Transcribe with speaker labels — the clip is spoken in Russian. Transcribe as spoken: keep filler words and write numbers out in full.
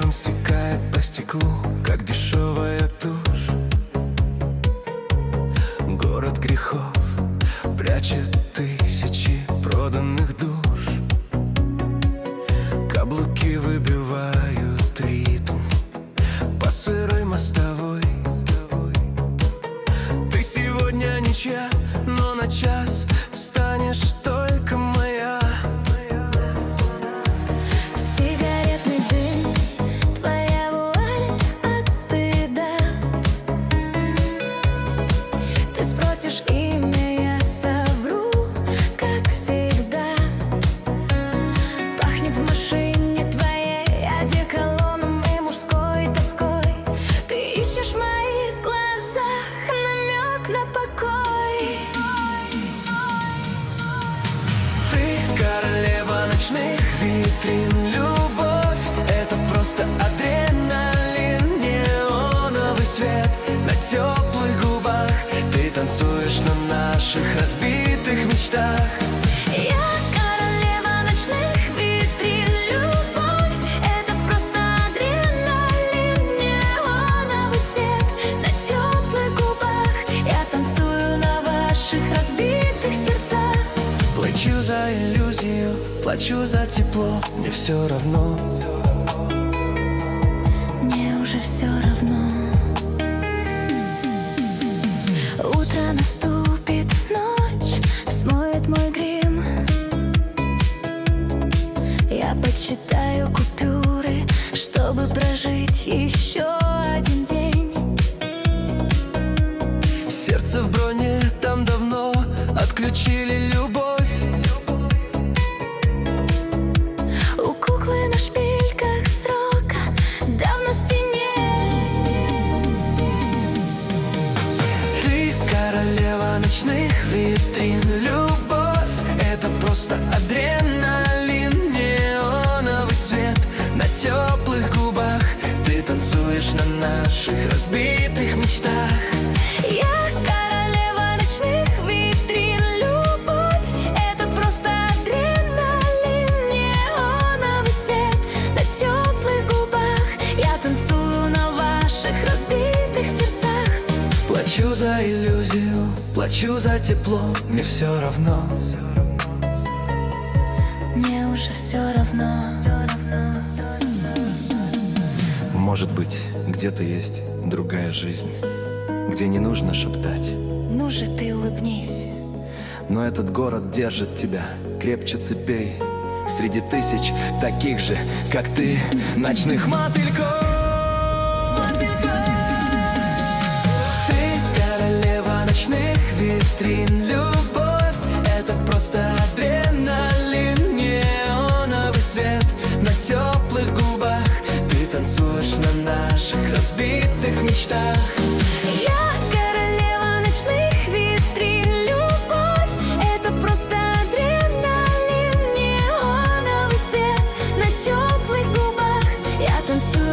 Speaker 1: Ветром стекает по стеклу, как дешевая тушь. Город грехов прячет тысячи проданных душ. Каблуки выбивают ритм по сырой мостовой. Ты сегодня ничья, но на час станешь только моя.
Speaker 2: Сигаретный дым, твоя вуаль от стыда. Ты спросишь имя, я совру, как всегда. Пахнет в машине твоей одеколоном и мужской тоской. Ты ищешь в моих глазах намек на покой.
Speaker 1: Ты королева ночных витрин, любовь — это просто адреналин. Неоновый свет на теплых губах, ты танцуешь на наших разбитых мечтах.
Speaker 2: Я королева ночных витрин, любовь — это просто адреналин. Неоновый свет на теплых губах, я танцую на ваших разбитых сердцах.
Speaker 1: Плачу за иллюзию, плачу за тепло, мне все равно.
Speaker 2: Мне уже все равно. Утро наступит, ночь смоет мой грим. Я подсчитаю купюры, чтобы прожить еще один день.
Speaker 1: Сердце в броне, там давно отключили любовь.
Speaker 2: У куклы на шпильках срока давности нет.
Speaker 1: Ты королева ночных витрин, любовь — это просто адреналин. Неоновый свет на теплых губах, ты танцуешь на наших разбитых мечтах.
Speaker 2: Я королева ночных витрин, любовь — это просто адреналин. Неоновый свет на теплых губах, я танцую на ваших разбитых сердцах.
Speaker 1: Плачу за иллюзию, плачу за тепло, мне все равно.
Speaker 2: Мне уже все равно.
Speaker 1: Может быть, где-то есть другая жизнь, где не нужно шептать.
Speaker 2: Ну же ты улыбнись.
Speaker 1: Но этот город держит тебя крепче цепей среди тысяч таких же, как ты, ночных мотыльков. Ты королева ночных витрин, любовь — это просто адреналин. Неоновый свет на теплых губах, ты танцуешь на наших разбитых мечтах.
Speaker 2: Я королева ночных витрин, любовь — это просто адреналин. Неоновый свет на теплых губах, я танцую